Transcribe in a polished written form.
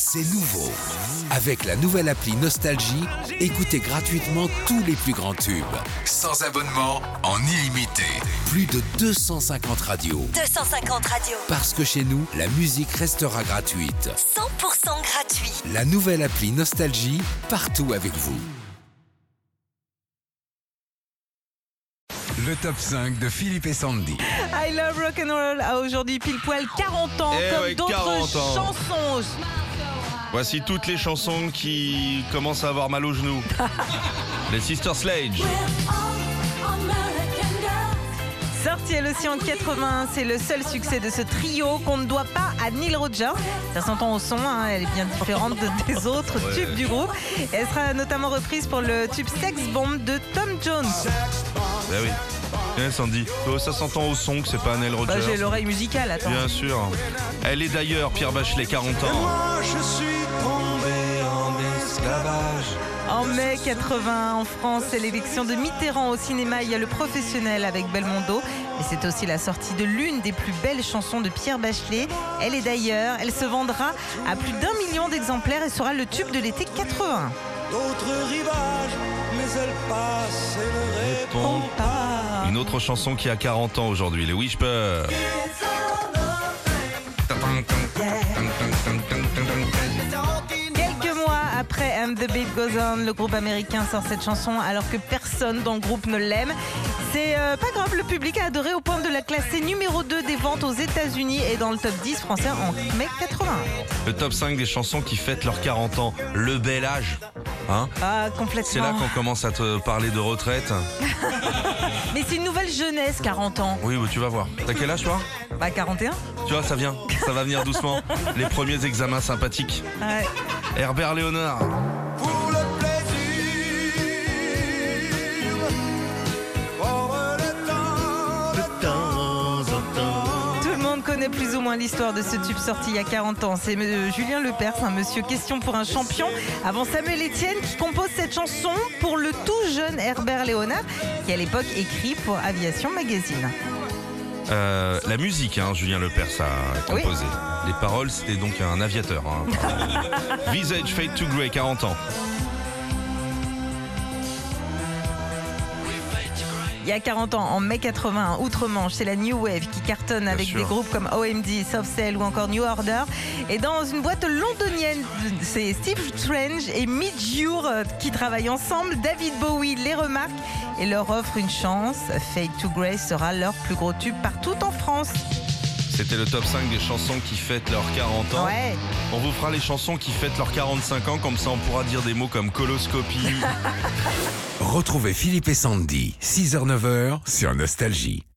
C'est nouveau. Avec la nouvelle appli Nostalgie, écoutez gratuitement tous les plus grands tubes. Sans abonnement, en illimité. Plus de 250 radios. 250 radios. Parce que chez nous, la musique restera gratuite. 100% gratuit. La nouvelle appli Nostalgie, partout avec vous. Le top 5 de Philippe et Sandy. I Love Rock'n'Roll a aujourd'hui pile poil 40 ans, comme ouais, d'autres 40 ans. chansons. Voici toutes les chansons qui commencent à avoir mal aux genoux. Les Sister Sledge. Sorti elle aussi en 80, c'est le seul succès de ce trio qu'on ne doit pas à Nile Rodgers. Ça s'entend au son, hein, elle est bien différente des autres tubes du groupe. Et elle sera notamment reprise pour le tube Sex Bomb de Tom Jones. Ben oui. Bien Sandy. Oh, ça s'entend au son que c'est pas Nile Rodgers. Bah, j'ai l'oreille musicale, attends. Bien sûr. Elle est d'ailleurs Pierre Bachelet, 40 ans. Moi je suis tombé en esclavage. En mai 80, en France, c'est l'élection de Mitterrand au cinéma. Il y a Le Professionnel avec Belmondo. Et c'est aussi la sortie de l'une des plus belles chansons de Pierre Bachelet. Elle est d'ailleurs, elle se vendra à plus d'1 million d'exemplaires et sera le tube de l'été 80. D'autres rivages, mais elle passe et ne répond pas. Une autre chanson qui a 40 ans aujourd'hui, les Whisper. Quelques mois après And the Beat Goes On, le groupe américain sort cette chanson alors que personne dans le groupe ne l'aime. C'est pas grave, le public a adoré au point de la classer numéro 2 des ventes aux États-Unis et dans le top 10 français en mai 80. Le top 5 des chansons qui fêtent leurs 40 ans. Le bel âge. Hein? Ah, complètement. C'est là qu'on commence à te parler de retraite. Mais c'est une nouvelle jeunesse, 40 ans. Oui, bah, tu vas voir. T'as quel âge toi? Bah 41. Tu vois, ça vient. Ça va venir doucement. Les premiers examens sympathiques. Ouais. Herbert Léonard. Pour le plaisir, prendre le temps de temps en temps. Tout le monde connaît plus ou moins l'histoire de ce tube sorti il y a 40 ans. C'est Julien Lepers, un monsieur question pour un champion, avant Samuel Etienne, qui compose cette chanson pour le tout jeune Herbert Léonard, qui à l'époque écrit pour Aviation Magazine. La musique, hein, Julien Lepers a composé. Les paroles, c'était donc un aviateur. Hein. Visage Fade to Grey, 40 ans. Il y a 40 ans, en mai 80, outre-Manche, c'est la New Wave qui cartonne avec sûr. des groupes comme OMD, Soft Cell ou encore New Order. Et dans une boîte londonienne, c'est Steve Strange et Midge Ure qui travaillent ensemble. David Bowie les remarque et leur offre une chance. Fade to Grey sera leur plus gros tube partout en France. C'était le top 5 des chansons qui fêtent leurs 40 ans. Ouais. On vous fera les chansons qui fêtent leurs 45 ans, comme ça on pourra dire des mots comme coloscopie. Retrouvez Philippe et Sandy, 6h-9h sur Nostalgie.